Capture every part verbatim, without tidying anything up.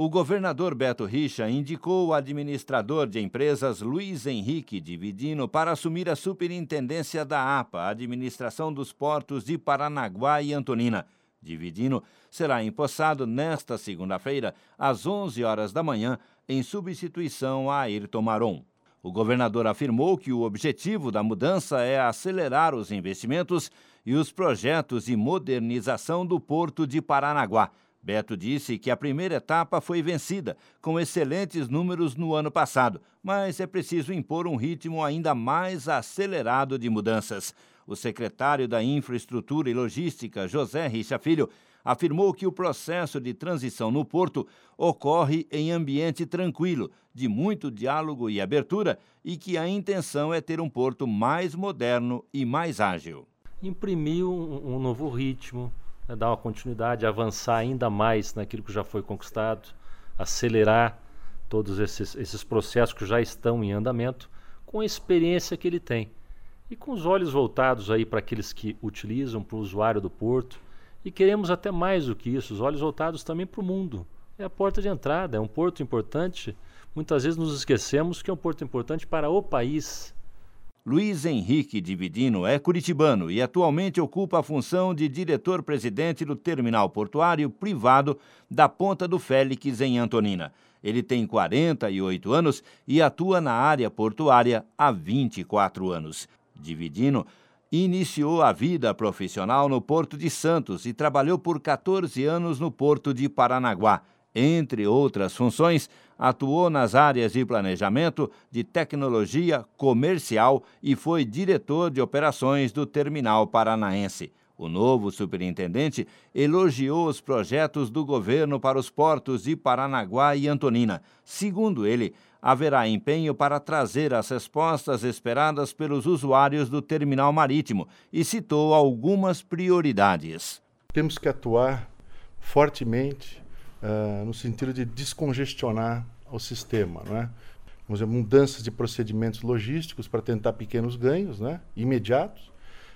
O governador Beto Richa indicou o administrador de empresas Luiz Henrique Dividino para assumir a superintendência da A P A, Administração dos Portos de Paranaguá e Antonina. Dividino será empossado nesta segunda-feira, às onze horas da manhã, em substituição a Ayrton Maron. O governador afirmou que o objetivo da mudança é acelerar os investimentos e os projetos de modernização do Porto de Paranaguá. Beto disse que a primeira etapa foi vencida, com excelentes números no ano passado, mas é preciso impor um ritmo ainda mais acelerado de mudanças. O secretário da Infraestrutura e Logística, José Richa Filho, afirmou que o processo de transição no Porto ocorre em ambiente tranquilo, de muito diálogo e abertura, e que a intenção é ter um porto mais moderno e mais ágil. Imprimir um, um novo ritmo, né, dar uma continuidade, avançar ainda mais naquilo que já foi conquistado, acelerar todos esses, esses processos que já estão em andamento, com a experiência que ele tem. E com os olhos voltados aí para aqueles que utilizam, para o usuário do porto, e queremos até mais do que isso, os olhos voltados também para o mundo. É a porta de entrada, é um porto importante. Muitas vezes nos esquecemos que é um porto importante para o país. Luiz Henrique Dividino é curitibano e atualmente ocupa a função de diretor-presidente do terminal portuário privado da Ponta do Félix, em Antonina. Ele tem quarenta e oito anos e atua na área portuária há vinte e quatro anos. Dividino iniciou a vida profissional no Porto de Santos e trabalhou por quatorze anos no Porto de Paranaguá. Entre outras funções, atuou nas áreas de planejamento, de tecnologia comercial e foi diretor de operações do Terminal Paranaense. O novo superintendente elogiou os projetos do governo para os portos de Paranaguá e Antonina. Segundo ele, haverá empenho para trazer as respostas esperadas pelos usuários do terminal marítimo e citou algumas prioridades. Temos que atuar fortemente uh, no sentido de descongestionar o sistema, não é? Vamos dizer, mudanças de procedimentos logísticos para tentar pequenos ganhos, né, imediatos.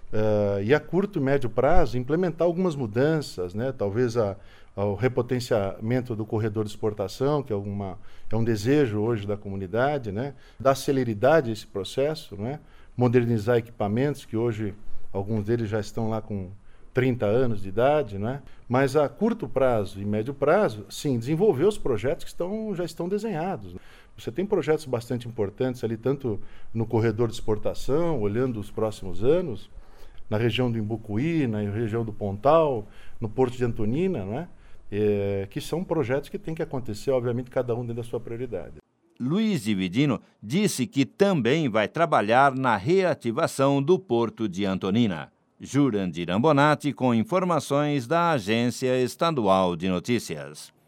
Uh, e a curto e médio prazo implementar algumas mudanças, né? Talvez a, a, o repotenciamento do corredor de exportação, que é, uma, é um desejo hoje da comunidade, né? Dar celeridade a esse processo, né? Modernizar equipamentos, que hoje alguns deles já estão lá com trinta anos de idade, né? Mas a curto prazo e médio prazo, sim, desenvolver os projetos que estão, já estão desenhados. Você tem projetos bastante importantes ali, tanto no corredor de exportação, olhando os próximos anos, na região do Imbucuí, na região do Pontal, no Porto de Antonina, né? É, que são projetos que têm que acontecer, obviamente, cada um dentro da sua prioridade. Luiz Dividino disse que também vai trabalhar na reativação do Porto de Antonina. Jurandir Ambonati com informações da Agência Estadual de Notícias.